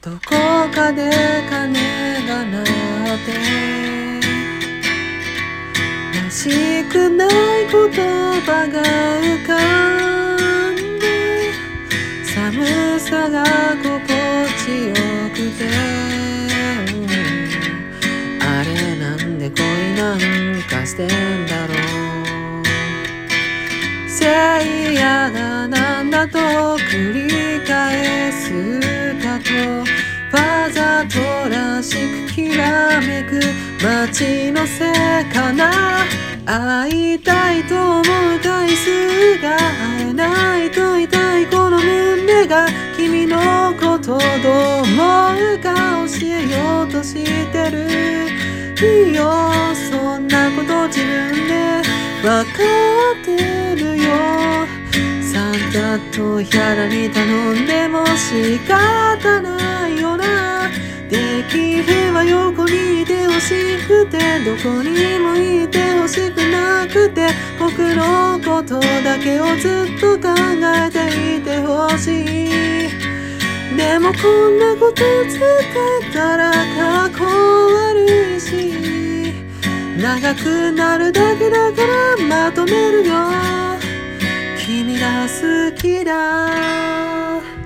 どこかで鐘が鳴ってらしくない言葉が浮かんで寒さが心地よくて、あれなんで恋なんかしてんだろう、せいやがなんだと繰り返すかと、わざとらしくきらめく街のせいかな。会いたいと思う回数が会えないと痛いこの胸が、君のことどう思うか教えようとしてる。いいよそんなこと自分でわかってるよ。サンタとヒャラに頼んでも仕方ないよな。できれば横にいてほしくて、どこにもいてほしくなくて、僕のことだけをずっと考えていてほしい。でもこんなこと伝えたらかっこ悪いし、長くなるだけだからまとめるよ。君が好きだ。